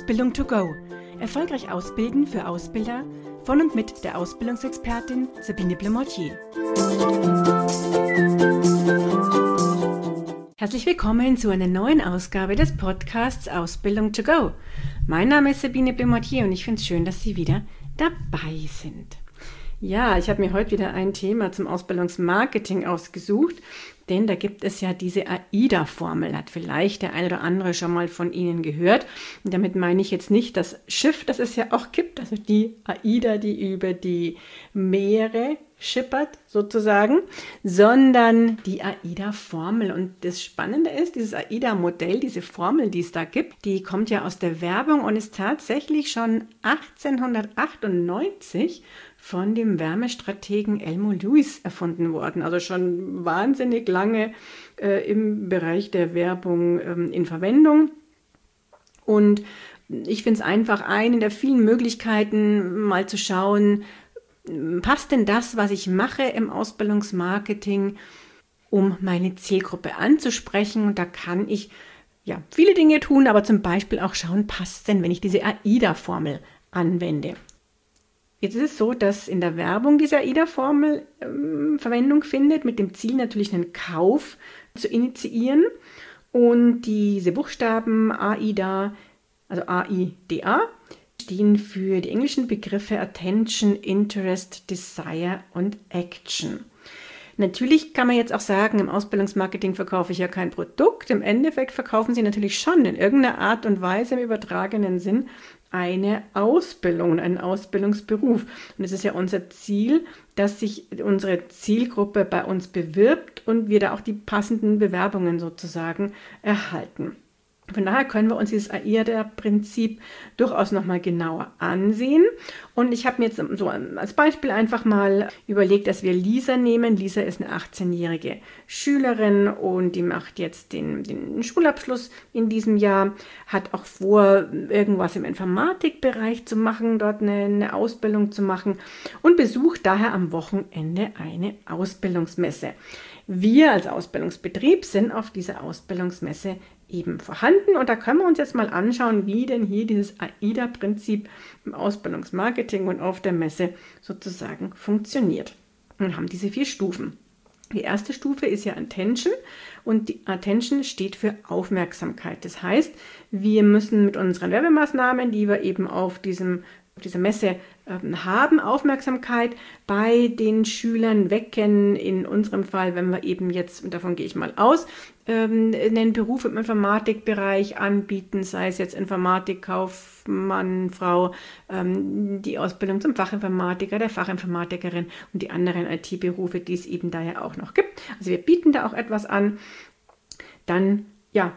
Ausbildung to go. Erfolgreich ausbilden für Ausbilder von und mit der Ausbildungsexpertin Sabine Blemortier. Herzlich willkommen zu einer neuen Ausgabe des Podcasts Ausbildung to go. Mein Name ist Sabine Blemortier und ich finde es schön, dass Sie wieder dabei sind. Ja, ich habe mir heute wieder ein Thema zum Ausbildungsmarketing ausgesucht, denn da gibt es ja diese AIDA-Formel, hat vielleicht der eine oder andere schon mal von Ihnen gehört. Und damit meine ich jetzt nicht das Schiff, das es ja auch gibt, also die AIDA, die über die Meere schippert sozusagen, sondern die AIDA-Formel. Und das Spannende ist, dieses AIDA-Modell, diese Formel, die es da gibt, die kommt ja aus der Werbung und ist tatsächlich schon 1898 von dem Werbestrategen Elmo Lewis erfunden worden. Also schon wahnsinnig lange im Bereich der Werbung in Verwendung. Und ich finde es einfach eine der vielen Möglichkeiten, mal zu schauen, passt denn das, was ich mache im Ausbildungsmarketing, um meine Zielgruppe anzusprechen? Und da kann ich ja viele Dinge tun, aber zum Beispiel auch schauen, passt denn, wenn ich diese AIDA-Formel anwende? Jetzt ist es so, dass in der Werbung diese AIDA-Formel Verwendung findet, mit dem Ziel natürlich einen Kauf zu initiieren. Und diese Buchstaben AIDA, also AIDA, stehen für die englischen Begriffe Attention, Interest, Desire und Action. Natürlich kann man jetzt auch sagen, im Ausbildungsmarketing verkaufe ich ja kein Produkt. Im Endeffekt verkaufen Sie natürlich schon in irgendeiner Art und Weise im übertragenen Sinn eine Ausbildung, einen Ausbildungsberuf. Und es ist ja unser Ziel, dass sich unsere Zielgruppe bei uns bewirbt und wir da auch die passenden Bewerbungen sozusagen erhalten. Von daher können wir uns dieses AIDA-Prinzip durchaus nochmal genauer ansehen. Und ich habe mir jetzt so als Beispiel einfach mal überlegt, dass wir Lisa nehmen. Lisa ist eine 18-jährige Schülerin und die macht jetzt den Schulabschluss in diesem Jahr, hat auch vor, irgendwas im Informatikbereich zu machen, dort eine Ausbildung zu machen und besucht daher am Wochenende eine Ausbildungsmesse. Wir als Ausbildungsbetrieb sind auf dieser Ausbildungsmesse eben vorhanden und da können wir uns jetzt mal anschauen, wie denn hier dieses AIDA-Prinzip im Ausbildungsmarketing und auf der Messe sozusagen funktioniert. Und haben diese 4 Stufen. Die erste Stufe ist ja Attention und die Attention steht für Aufmerksamkeit. Das heißt, wir müssen mit unseren Werbemaßnahmen, die wir eben auf dieser Messe haben, Aufmerksamkeit bei den Schülern wecken. In unserem Fall, wenn wir eben jetzt, und davon gehe ich mal aus, einen Beruf im Informatikbereich anbieten, sei es jetzt Informatik, Kaufmann, Frau, die Ausbildung zum Fachinformatiker, der Fachinformatikerin und die anderen IT-Berufe, die es eben da ja auch noch gibt. Also wir bieten da auch etwas an. Dann, ja,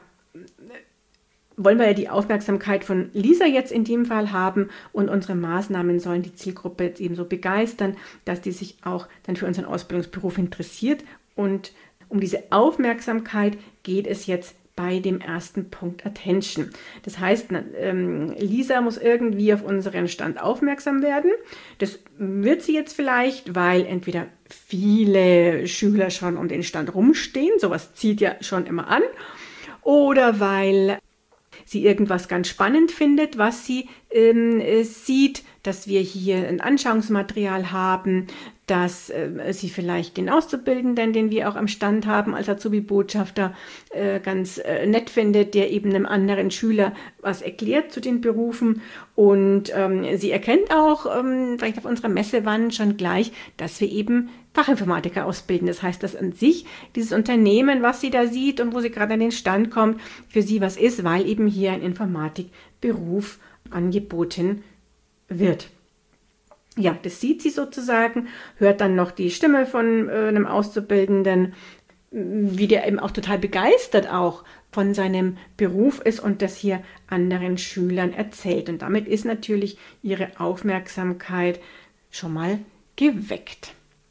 wollen wir ja die Aufmerksamkeit von Lisa jetzt in dem Fall haben und unsere Maßnahmen sollen die Zielgruppe jetzt eben so begeistern, dass die sich auch dann für unseren Ausbildungsberuf interessiert. Und um diese Aufmerksamkeit geht es jetzt bei dem ersten Punkt Attention. Das heißt, Lisa muss irgendwie auf unseren Stand aufmerksam werden. Das wird sie jetzt vielleicht, weil entweder viele Schüler schon um den Stand rumstehen, sowas zieht ja schon immer an, oder weil sie irgendwas ganz spannend findet, was sie sieht, dass wir hier ein Anschauungsmaterial haben, dass sie vielleicht den Auszubildenden, den wir auch am Stand haben, als Azubi-Botschafter ganz nett findet, der eben einem anderen Schüler was erklärt zu den Berufen. Und sie erkennt auch vielleicht auf unserer Messewand schon gleich, dass wir eben Fachinformatiker ausbilden. Das heißt, dass an sich dieses Unternehmen, was sie da sieht und wo sie gerade an den Stand kommt, für sie was ist, weil eben hier ein Informatikberuf angeboten wird. Ja, das sieht sie sozusagen, hört dann noch die Stimme von einem Auszubildenden, wie der eben auch total begeistert auch von seinem Beruf ist und das hier anderen Schülern erzählt. Und damit ist natürlich ihre Aufmerksamkeit schon mal geweckt.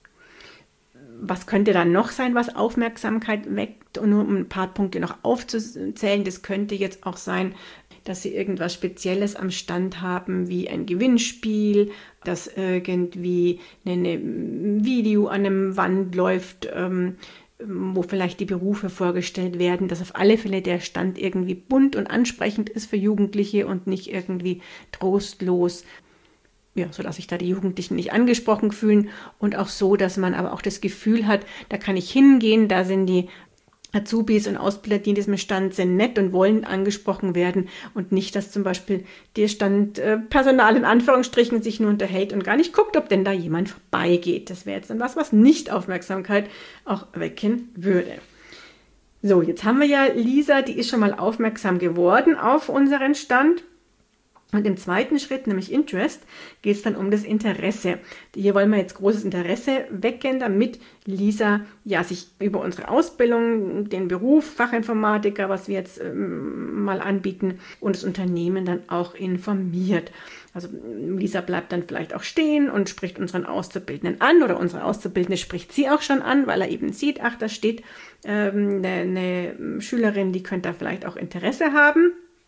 Was könnte dann noch sein, was Aufmerksamkeit weckt? Und nur um ein paar Punkte noch aufzuzählen, das könnte jetzt auch sein, dass sie irgendwas Spezielles am Stand haben, wie ein Gewinnspiel, dass irgendwie ein Video an einem Wand läuft, wo vielleicht die Berufe vorgestellt werden, dass auf alle Fälle der Stand irgendwie bunt und ansprechend ist für Jugendliche und nicht irgendwie trostlos, ja, sodass sich da die Jugendlichen nicht angesprochen fühlen und auch so, dass man aber auch das Gefühl hat, da kann ich hingehen, da sind die Azubis und Ausbilder, die in diesem Stand sind, nett und wollen angesprochen werden und nicht, dass zum Beispiel der Stand Personal in Anführungsstrichen sich nur unterhält und gar nicht guckt, ob denn da jemand vorbeigeht. Das wäre jetzt dann was nicht Aufmerksamkeit auch wecken würde. So, jetzt haben wir ja Lisa, die ist schon mal aufmerksam geworden auf unseren Stand. Und im zweiten Schritt, nämlich Interest, geht es dann um das Interesse. Hier wollen wir jetzt großes Interesse wecken, damit Lisa ja sich über unsere Ausbildung, den Beruf Fachinformatiker, was wir jetzt mal anbieten, und das Unternehmen dann auch informiert. Also Lisa bleibt dann vielleicht auch stehen und spricht unseren Auszubildenden an oder unsere Auszubildende spricht sie auch schon an, weil er eben sieht, ach, da steht eine Schülerin, die könnte da vielleicht auch Interesse haben.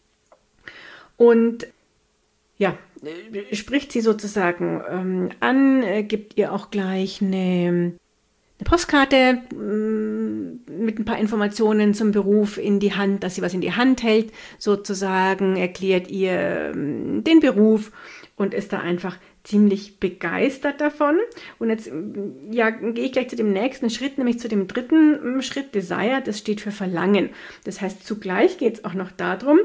Und ja, spricht sie sozusagen an, gibt ihr auch gleich eine Postkarte mit ein paar Informationen zum Beruf in die Hand, dass sie was in die Hand hält, sozusagen, erklärt ihr den Beruf und ist da einfach ziemlich begeistert davon. Und jetzt ja, gehe ich gleich zu dem nächsten Schritt, nämlich zu dem dritten Schritt, Desire, das steht für Verlangen. Das heißt, zugleich geht es auch noch darum,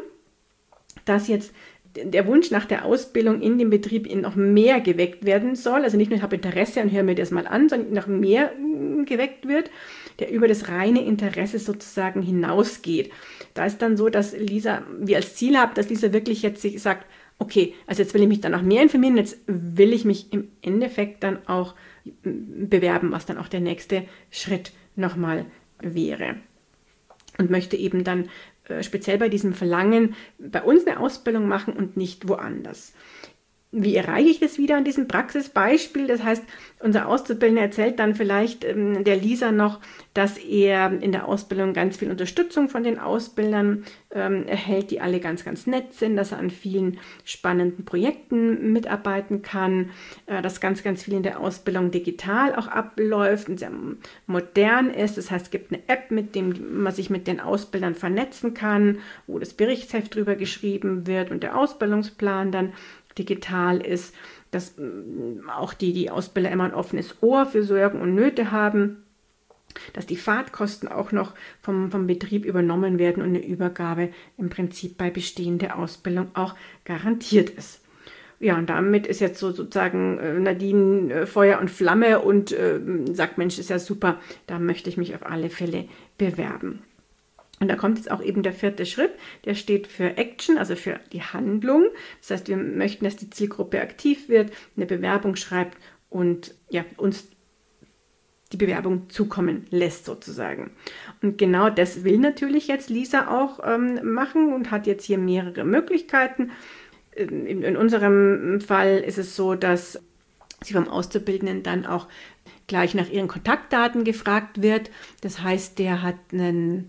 dass jetzt der Wunsch nach der Ausbildung in dem Betrieb noch mehr geweckt werden soll. Also nicht nur, ich habe Interesse und höre mir das mal an, sondern noch mehr geweckt wird, der über das reine Interesse sozusagen hinausgeht. Da ist dann so, dass Lisa, wir als Ziel haben, dass Lisa wirklich jetzt sich sagt, okay, also jetzt will ich mich dann noch mehr informieren, jetzt will ich mich im Endeffekt dann auch bewerben, was dann auch der nächste Schritt nochmal wäre. Und möchte eben dann speziell bei diesem Verlangen bei uns eine Ausbildung machen und nicht woanders. Wie erreiche ich das wieder an diesem Praxisbeispiel? Das heißt, unser Auszubildender erzählt dann vielleicht der Lisa noch, dass er in der Ausbildung ganz viel Unterstützung von den Ausbildern erhält, die alle ganz, ganz nett sind, dass er an vielen spannenden Projekten mitarbeiten kann, dass ganz, ganz viel in der Ausbildung digital auch abläuft und sehr modern ist. Das heißt, es gibt eine App, mit dem man sich mit den Ausbildern vernetzen kann, wo das Berichtsheft drüber geschrieben wird und der Ausbildungsplan dann digital ist, dass auch die Ausbilder immer ein offenes Ohr für Sorgen und Nöte haben, dass die Fahrtkosten auch noch vom Betrieb übernommen werden und eine Übergabe im Prinzip bei bestehender Ausbildung auch garantiert ist. Ja, und damit ist jetzt sozusagen Nadine Feuer und Flamme und sagt, Mensch, ist ja super, da möchte ich mich auf alle Fälle bewerben. Und da kommt jetzt auch eben der vierte Schritt, der steht für Action, also für die Handlung. Das heißt, wir möchten, dass die Zielgruppe aktiv wird, eine Bewerbung schreibt und ja, uns die Bewerbung zukommen lässt sozusagen. Und genau das will natürlich jetzt Lisa auch machen und hat jetzt hier mehrere Möglichkeiten. In unserem Fall ist es so, dass sie vom Auszubildenden dann auch gleich nach ihren Kontaktdaten gefragt wird. Das heißt, der hat einen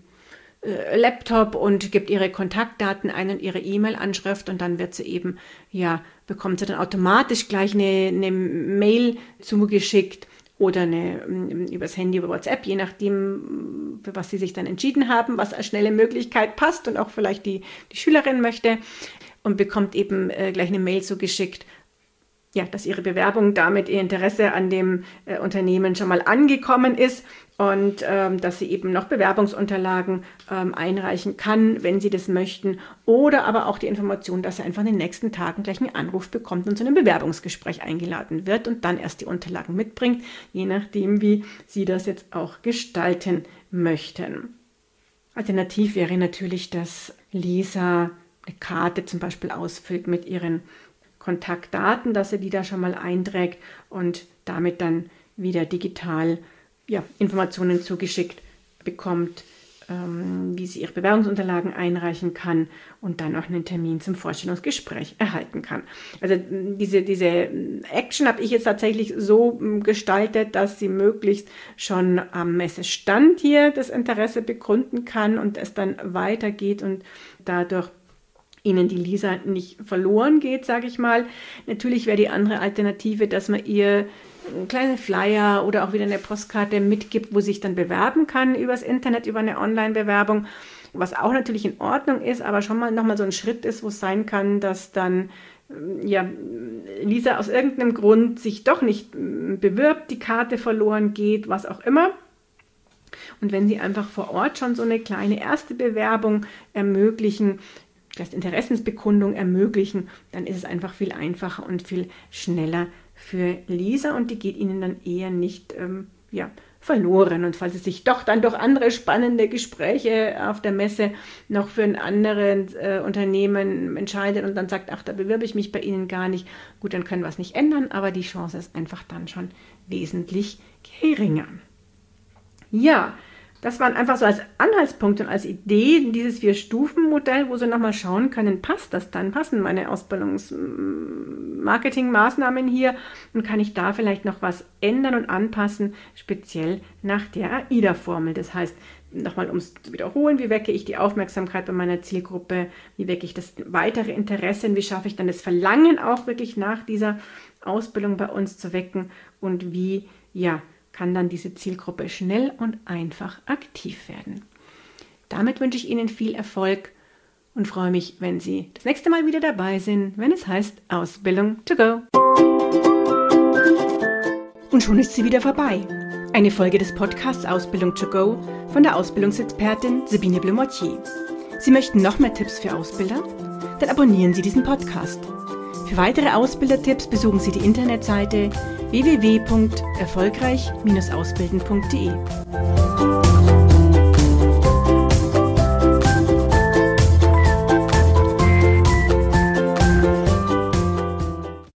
Laptop und gibt ihre Kontaktdaten ein und ihre E-Mail-Anschrift und dann wird sie eben, ja, bekommt sie dann automatisch gleich eine Mail zugeschickt oder übers Handy, über WhatsApp, je nachdem, für was sie sich dann entschieden haben, was als schnelle Möglichkeit passt und auch vielleicht die Schülerin möchte und bekommt eben gleich eine Mail zugeschickt, ja, dass ihre Bewerbung damit ihr Interesse an dem Unternehmen schon mal angekommen ist und dass sie eben noch Bewerbungsunterlagen einreichen kann, wenn sie das möchten, oder aber auch die Information, dass sie einfach in den nächsten Tagen gleich einen Anruf bekommt und zu einem Bewerbungsgespräch eingeladen wird und dann erst die Unterlagen mitbringt, je nachdem, wie sie das jetzt auch gestalten möchten. Alternativ wäre natürlich, dass Lisa eine Karte zum Beispiel ausfüllt mit ihren Kontaktdaten, dass sie die da schon mal einträgt und damit dann wieder digital Informationen zugeschickt bekommt, wie sie ihre Bewerbungsunterlagen einreichen kann und dann auch einen Termin zum Vorstellungsgespräch erhalten kann. Also diese Action habe ich jetzt tatsächlich so gestaltet, dass sie möglichst schon am Messestand hier das Interesse bekunden kann und es dann weitergeht und dadurch Ihnen die Lisa nicht verloren geht, sage ich mal. Natürlich wäre die andere Alternative, dass man ihr einen kleinen Flyer oder auch wieder eine Postkarte mitgibt, wo sich dann bewerben kann übers Internet, über eine Online-Bewerbung, was auch natürlich in Ordnung ist, aber schon mal nochmal so ein Schritt ist, wo es sein kann, dass dann Lisa aus irgendeinem Grund sich doch nicht bewirbt, die Karte verloren geht, was auch immer. Und wenn Sie einfach vor Ort schon so eine kleine erste Bewerbung ermöglichen, das Interessensbekundung ermöglichen, dann ist es einfach viel einfacher und viel schneller für Lisa und die geht Ihnen dann eher nicht verloren. Und falls es sich doch dann durch andere spannende Gespräche auf der Messe noch für ein anderes Unternehmen entscheidet und dann sagt, ach, da bewirbe ich mich bei Ihnen gar nicht, gut, dann können wir es nicht ändern, aber die Chance ist einfach dann schon wesentlich geringer. Ja, das waren einfach so als Anhaltspunkt und als Idee dieses 4-Stufen-Modell, wo Sie nochmal schauen können, passt das dann, passen meine Ausbildungsmarketingmaßnahmen hier und kann ich da vielleicht noch was ändern und anpassen, speziell nach der AIDA-Formel. Das heißt, nochmal um es zu wiederholen, wie wecke ich die Aufmerksamkeit bei meiner Zielgruppe, wie wecke ich das weitere Interesse, wie schaffe ich dann das Verlangen auch wirklich nach dieser Ausbildung bei uns zu wecken und wie, kann dann diese Zielgruppe schnell und einfach aktiv werden. Damit wünsche ich Ihnen viel Erfolg und freue mich, wenn Sie das nächste Mal wieder dabei sind, wenn es heißt Ausbildung to go. Und schon ist sie wieder vorbei. Eine Folge des Podcasts Ausbildung to go von der Ausbildungsexpertin Sabine Blumottier. Sie möchten noch mehr Tipps für Ausbilder? Dann abonnieren Sie diesen Podcast. Für weitere Ausbildertipps besuchen Sie die Internetseite www.erfolgreich-ausbilden.de.